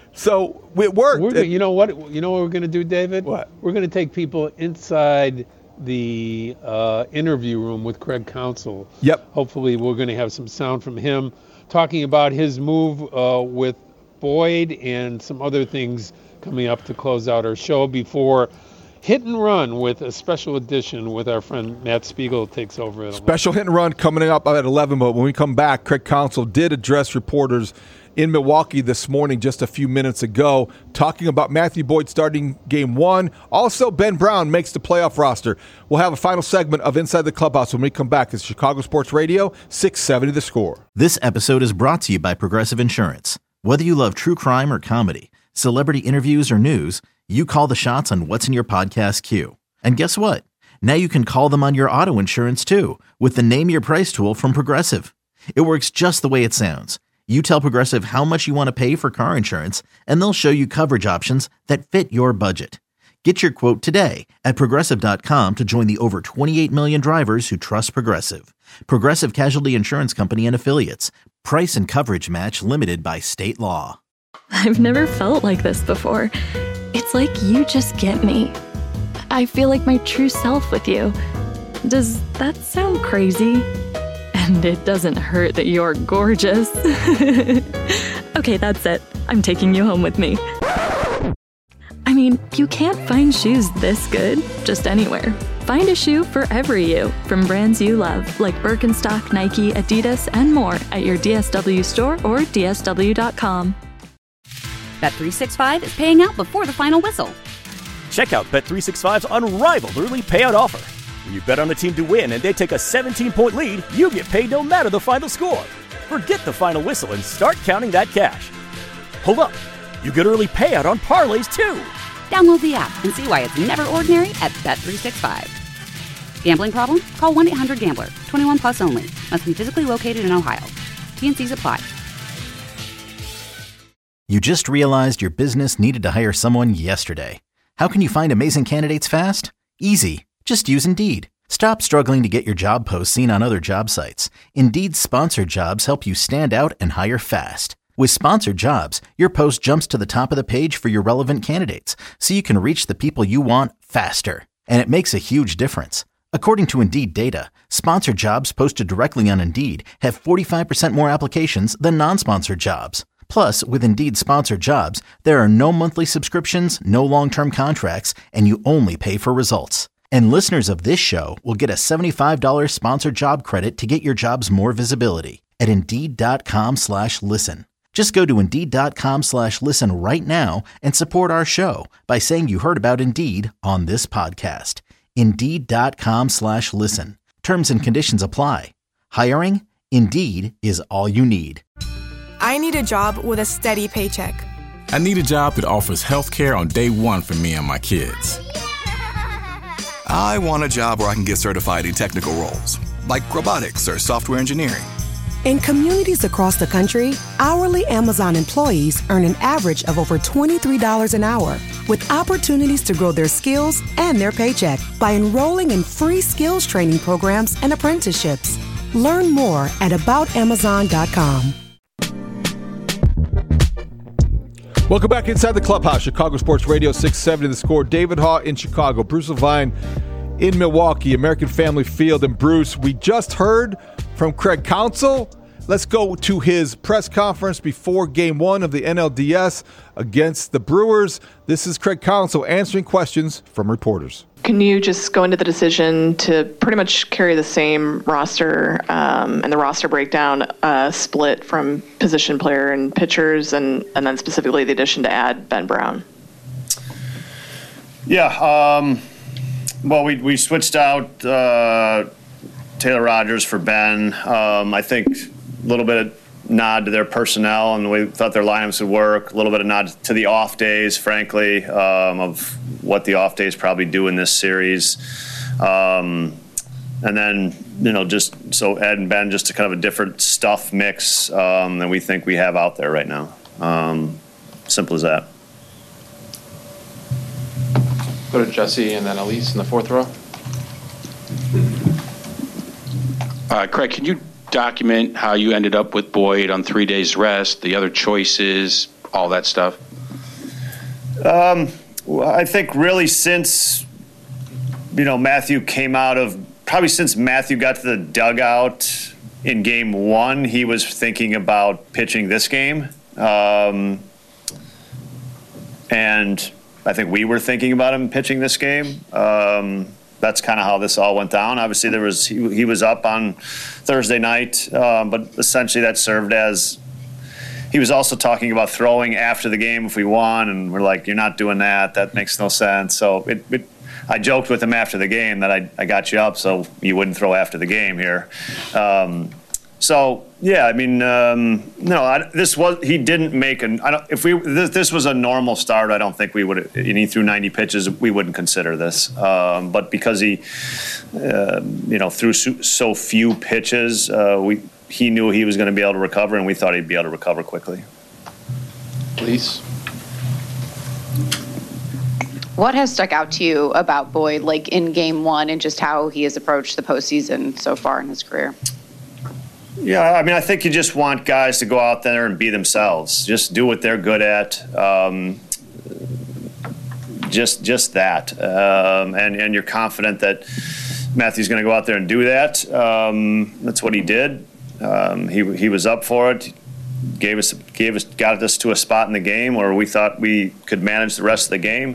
So it worked. You know what we're going to do, David? What? We're going to take people inside the interview room with Craig Counsell. Yep. Hopefully we're going to have some sound from him talking about his move with Boyd and some other things coming up to close out our show before Hit and Run with a special edition with our friend Matt Spiegel takes over. At 11. Special Hit and Run coming up at 11, but when we come back, Craig Counsell did address reporters in Milwaukee this morning just a few minutes ago, talking about Matthew Boyd starting game 1. Also, Ben Brown makes the playoff roster. We'll have a final segment of Inside the Clubhouse when we come back. It's Chicago Sports Radio, 670 The Score. This episode is brought to you by Progressive Insurance. Whether you love true crime or comedy, celebrity interviews or news, you call the shots on what's in your podcast queue. And guess what? Now you can call them on your auto insurance too with the Name Your Price tool from Progressive. It works just the way it sounds. You tell Progressive how much you want to pay for car insurance, and they'll show you coverage options that fit your budget. Get your quote today at Progressive.com to join the over 28 million drivers who trust Progressive. Progressive Casualty Insurance Company and Affiliates. Price and coverage match limited by state law. I've never felt like this before. It's like you just get me. I feel like my true self with you. Does that sound crazy? And it doesn't hurt that you're gorgeous. Okay, that's it. I'm taking you home with me. I mean, you can't find shoes this good just anywhere. Find a shoe for every you from brands you love, like Birkenstock, Nike, Adidas, and more at your DSW store or DSW.com. Bet365 is paying out before the final whistle. Check out Bet365's unrivaled early payout offer. When you bet on a team to win and they take a 17-point lead, you get paid no matter the final score. Forget the final whistle and start counting that cash. Hold up. You get early payout on parlays, too. Download the app and see why it's never ordinary at Bet365. Gambling problem? Call 1-800-GAMBLER. 21 plus only. Must be physically located in Ohio. T&Cs apply. You just realized your business needed to hire someone yesterday. How can you find amazing candidates fast? Easy. Just use Indeed. Stop struggling to get your job posts seen on other job sites. Indeed's sponsored jobs help you stand out and hire fast. With sponsored jobs, your post jumps to the top of the page for your relevant candidates, so you can reach the people you want faster. And it makes a huge difference. According to Indeed data, sponsored jobs posted directly on Indeed have 45% more applications than non-sponsored jobs. Plus, with Indeed sponsored jobs, there are no monthly subscriptions, no long-term contracts, and you only pay for results. And listeners of this show will get a $75 sponsored job credit to get your jobs more visibility at Indeed.com/listen. Just go to Indeed.com/listen right now and support our show by saying you heard about Indeed on this podcast. Indeed.com/listen. Terms and conditions apply. Hiring? Indeed is all you need. I need a job with a steady paycheck. I need a job that offers health care on day one for me and my kids. I want a job where I can get certified in technical roles, like robotics or software engineering. In communities across the country, hourly Amazon employees earn an average of over $23 an hour, with opportunities to grow their skills and their paycheck by enrolling in free skills training programs and apprenticeships. Learn more at aboutamazon.com. Welcome back inside the clubhouse. Chicago Sports Radio 670 The Score. David Haugh in Chicago. Bruce Levine in Milwaukee, American Family Field. And Bruce, we just heard from Craig Counsell. Let's go to his press conference before Game 1 of the NLDS against the Brewers. This is Craig Counsell answering questions from reporters. Can you just go into the decision to pretty much carry the same roster and the roster breakdown split from position player and pitchers, and then specifically the addition to add Ben Brown? Yeah. Well, we switched out Taylor Rogers for Ben. I think a little bit of nod to their personnel and we thought their lineups would work. A little bit of nod to the off days, frankly, of what the off days probably do in this series. And then, just so Ed and Ben, just a kind of a different stuff mix than we think we have out there right now. Simple as that. Go to Jesse and then Elise in the fourth row. Craig, can you document how you ended up with Boyd on 3 days rest, the other choices, all that stuff? I think really since, Matthew came out of, probably since Matthew got to the dugout in Game 1, he was thinking about pitching this game. And I think we were thinking about him pitching this game. That's kind of how this all went down. Obviously, he was up on Thursday night, but essentially that served as he was also talking about throwing after the game if we won, and we're like, you're not doing that. That makes no sense. So I joked with him after the game that I got you up so you wouldn't throw after the game here. So yeah, I mean, he didn't make this was a normal start, I don't think we would, and he threw 90 pitches, we wouldn't consider this. But because he, threw so few pitches, he knew he was going to be able to recover, and we thought he'd be able to recover quickly. Please. What has stuck out to you about Boyd, like in Game 1, and just how he has approached the postseason so far in his career? Yeah, I mean, I think you just want guys to go out there and be themselves. Just do what they're good at. just that, and you're confident that Matthew's going to go out there and do that. That's what he did. He was up for it. Got us to a spot in the game where we thought we could manage the rest of the game.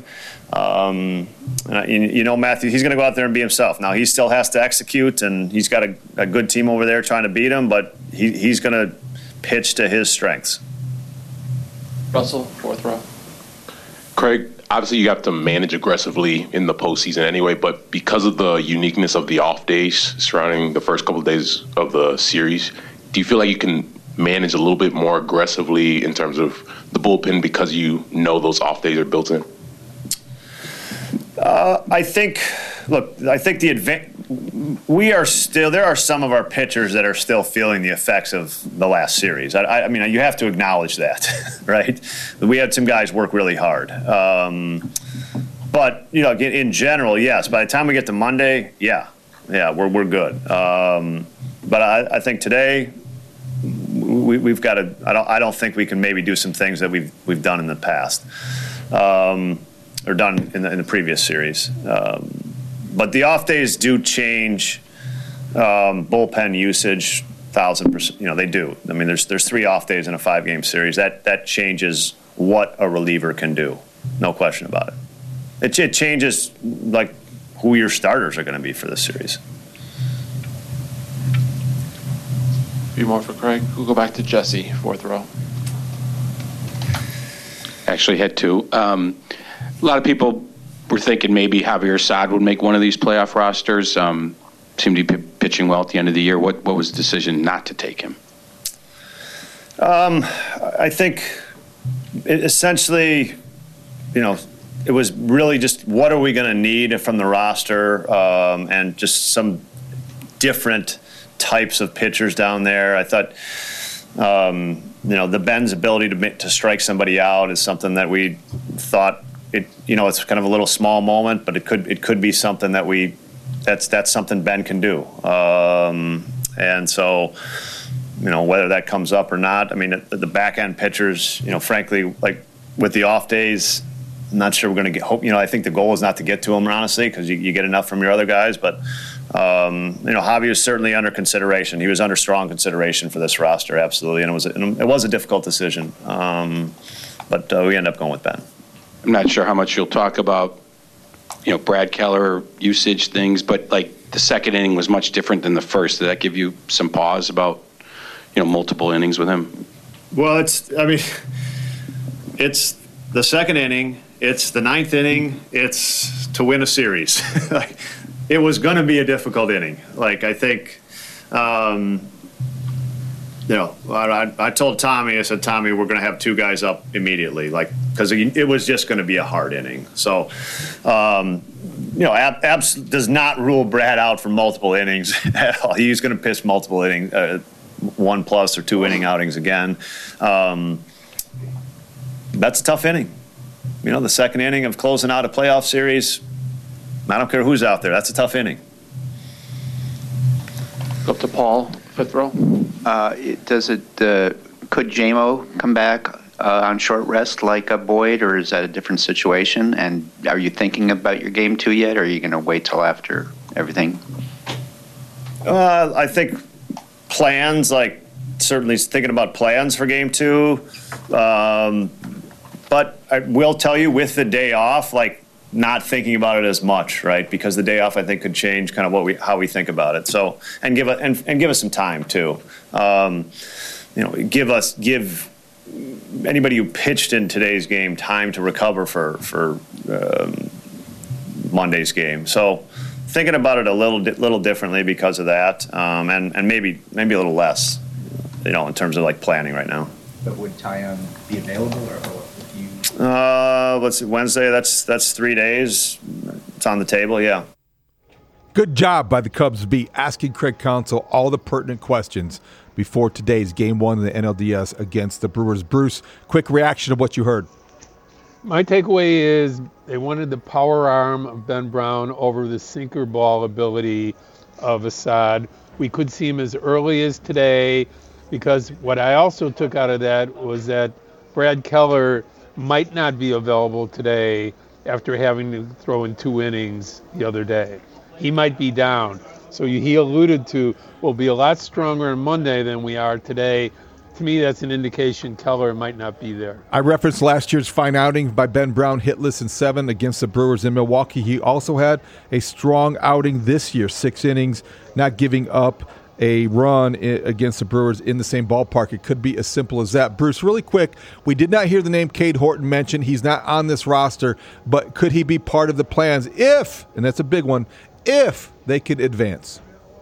Matthew, he's going to go out there and be himself. Now he still has to execute, and he's got a good team over there trying to beat him, but he's going to pitch to his strengths. Russell, fourth row. Craig, obviously you have to manage aggressively in the postseason anyway, but because of the uniqueness of the off days surrounding the first couple of days of the series, do you feel like you can manage a little bit more aggressively in terms of the bullpen because you know those off days are built in? I think there are some of our pitchers that are still feeling the effects of the last series. I mean, you have to acknowledge that, right? We had some guys work really hard. But, in general, yes, by the time we get to Monday, we're good. But I think today we've got to, I don't think we can maybe do some things that we've done in the past. Or done in the previous series. But the off days do change bullpen usage 1,000%. They do. I mean, there's 3 off days in a 5-game series. That changes what a reliever can do. No question about it. It changes like who your starters are going to be for this series. A few more for Craig. We'll go back to Jesse, fourth row. Actually had 2. A lot of people were thinking maybe Javier Assad would make one of these playoff rosters. Seemed to be pitching well at the end of the year. What was the decision not to take him? I think essentially, it was really just what are we going to need from the roster, and just some different types of pitchers down there. I thought, the Ben's ability to strike somebody out is something that we thought. It's kind of a little small moment, but it could be something that's something Ben can do. And so, whether that comes up or not, I mean, the back end pitchers, frankly, like with the off days, I'm not sure we're going to get. I think the goal is not to get to them, honestly, because you get enough from your other guys. But Javi was certainly under consideration. He was under strong consideration for this roster, absolutely, and it was a difficult decision. But we end up going with Ben. I'm not sure how much you'll talk about, Brad Keller usage things, but like the second inning was much different than the first. Did that give you some pause about, multiple innings with him? Well, it's the second inning, it's the 9th inning, it's to win a series. It was going to be a difficult inning. I think, I told Tommy, I said, Tommy, we're going to have 2 guys up immediately, because it was just going to be a hard inning. So, Abs does not rule Brad out for multiple innings at all. He's going to pitch multiple innings, 1+ or 2 inning outings again. That's a tough inning. The second inning of closing out a playoff series, I don't care who's out there. That's a tough inning. Go up to Paul, fifth row. Could JMO come back on short rest like a Boyd, or is that a different situation? And are you thinking about your game 2 yet, or are you going to wait till after everything? I think plans, certainly thinking about plans for game 2. But I will tell you, with the day off, not thinking about it as much, right? Because the day off, I think, could change kind of how we think about it. So, and give us some time too. Give anybody who pitched in today's game time to recover for Monday's game. So, thinking about it a little differently because of that, and maybe a little less, in terms of planning right now. But would Taillon be available, or if you? Let's see, Wednesday. That's 3 days. It's on the table. Yeah. Good job by the Cubs beat, asking Craig Counsell all the pertinent questions before today's Game 1 of the NLDS against the Brewers. Bruce, quick reaction of what you heard. My takeaway is they wanted the power arm of Ben Brown over the sinker ball ability of Assad. We could see him as early as today, because what I also took out of that was that Brad Keller might not be available today, after having to throw in 2 innings the other day. He might be down. So he alluded to, we'll be a lot stronger on Monday than we are today. To me, that's an indication Keller might not be there. I referenced last year's fine outing by Ben Brown, hitless in 7 against the Brewers in Milwaukee. He also had a strong outing this year, 6 innings, not giving up a run against the Brewers in the same ballpark. It could be as simple as that. Bruce, really quick, we did not hear the name Cade Horton mentioned. He's not on this roster, but could he be part of the plans if, and that's a big one, if they could advance?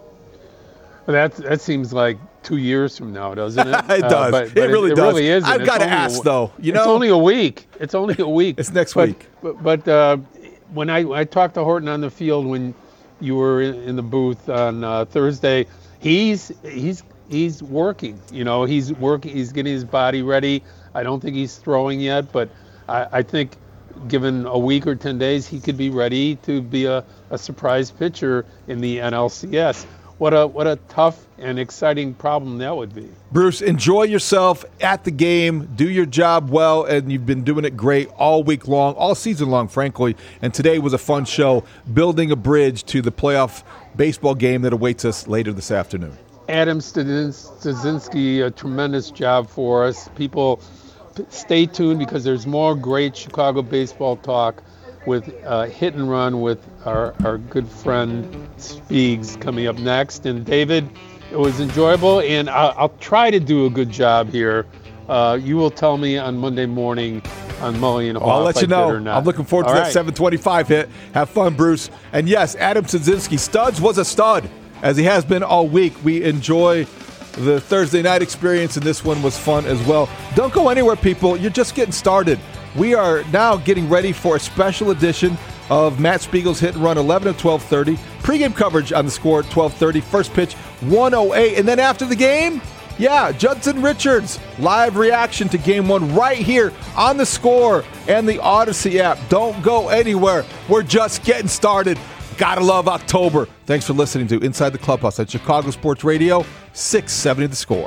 That seems like 2 years from now, doesn't it? It does. But it really does. Really isn't. I've got to ask, though. It's only a week. It's only a week. It's next week. But when I talked to Horton on the field when you were in the booth on Thursday, he's working. He's working. He's getting his body ready. I don't think he's throwing yet, but I think given a week or 10 days, he could be ready to be a surprise pitcher in the NLCS. What a tough and exciting problem that would be. Bruce, enjoy yourself at the game. Do your job well, and you've been doing it great all week long, all season long, frankly. And today was a fun show, building a bridge to the playoff baseball game that awaits us later this afternoon. Adam Stasinski, a tremendous job for us. People, stay tuned because there's more great Chicago baseball talk with Hit and Run with our good friend Speaks coming up next. And David, it was enjoyable, and I'll try to do a good job here. You will tell me on Monday morning on Mully and Haw. I'll let you know. I'm looking forward to that 725 hit. Have fun, Bruce. And yes, Adam Stasinski, Studs was a stud, as he has been all week. We enjoy the Thursday night experience, and this one was fun as well. Don't go anywhere, people. You're just getting started. We are now getting ready for a special edition of Matt Spiegel's Hit and Run, 11 to 12:30. Pre-game coverage on the Score at 12:30. First pitch, 1:08. And then after the game, Judson Richards, live reaction to Game 1 right here on the Score and the Odyssey app. Don't go anywhere. We're just getting started. Gotta love October. Thanks for listening to Inside the Clubhouse at Chicago Sports Radio, 670 The Score.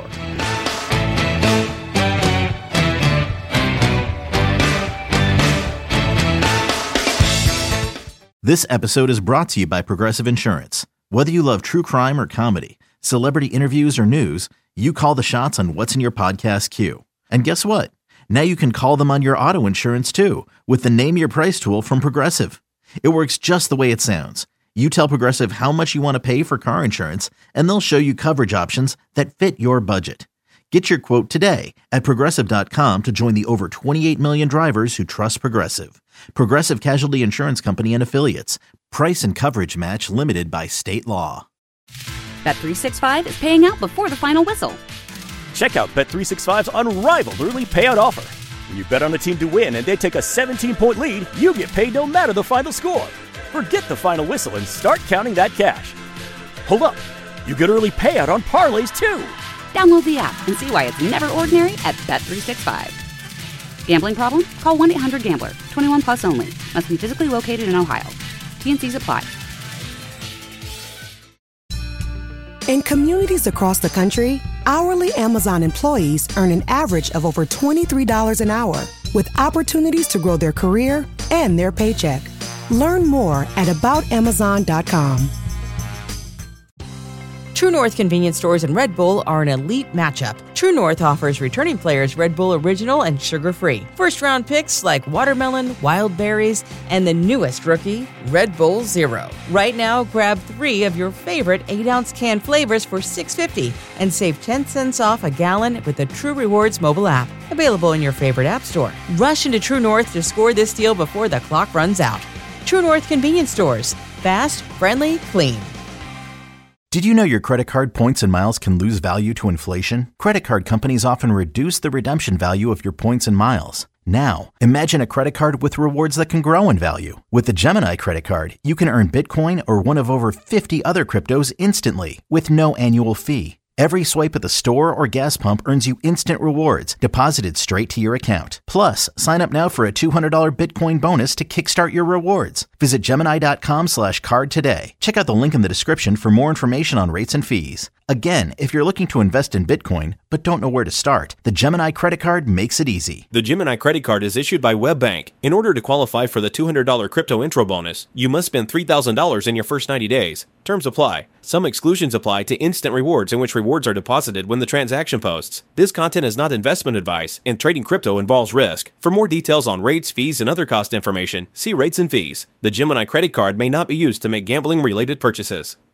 This episode is brought to you by Progressive Insurance. Whether you love true crime or comedy, celebrity interviews or news, you call the shots on what's in your podcast queue. And guess what? Now you can call them on your auto insurance too with the Name Your Price tool from Progressive. It works just the way it sounds. You tell Progressive how much you want to pay for car insurance, and they'll show you coverage options that fit your budget. Get your quote today at Progressive.com to join the over 28 million drivers who trust Progressive. Progressive Casualty Insurance Company and Affiliates. Price and coverage match limited by state law. Bet365 is paying out before the final whistle. Check out Bet365's unrivaled early payout offer. When you bet on a team to win and they take a 17-point lead, you get paid no matter the final score. Forget the final whistle and start counting that cash. Hold up. You get early payout on parlays, too. Download the app and see why it's never ordinary at Bet365. Gambling problem? Call 1-800-GAMBLER. 21 plus only. Must be physically located in Ohio. T&Cs apply. In communities across the country, hourly Amazon employees earn an average of over $23 an hour, with opportunities to grow their career and their paycheck. Learn more at aboutamazon.com. True North convenience stores and Red Bull are an elite matchup. True North offers returning players Red Bull Original and sugar-free. First-round picks like watermelon, wild berries, and the newest rookie, Red Bull Zero. Right now, grab 3 of your favorite 8-ounce can flavors for $6.50 and save 10 cents off a gallon with the True Rewards mobile app. Available in your favorite app store. Rush into True North to score this deal before the clock runs out. True North convenience stores. Fast, friendly, clean. Did you know your credit card points and miles can lose value to inflation? Credit card companies often reduce the redemption value of your points and miles. Now, imagine a credit card with rewards that can grow in value. With the Gemini credit card, you can earn Bitcoin or one of over 50 other cryptos instantly with no annual fee. Every swipe at the store or gas pump earns you instant rewards deposited straight to your account. Plus, sign up now for a $200 Bitcoin bonus to kickstart your rewards. Visit Gemini.com/card today. Check out the link in the description for more information on rates and fees. Again, if you're looking to invest in Bitcoin but don't know where to start, the Gemini Credit Card makes it easy. The Gemini Credit Card is issued by WebBank. In order to qualify for the $200 crypto intro bonus, you must spend $3,000 in your first 90 days. Terms apply. Some exclusions apply to instant rewards, in which rewards are deposited when the transaction posts. This content is not investment advice, and trading crypto involves risk. For more details on rates, fees, and other cost information, see Rates and Fees. The Gemini Credit Card may not be used to make gambling-related purchases.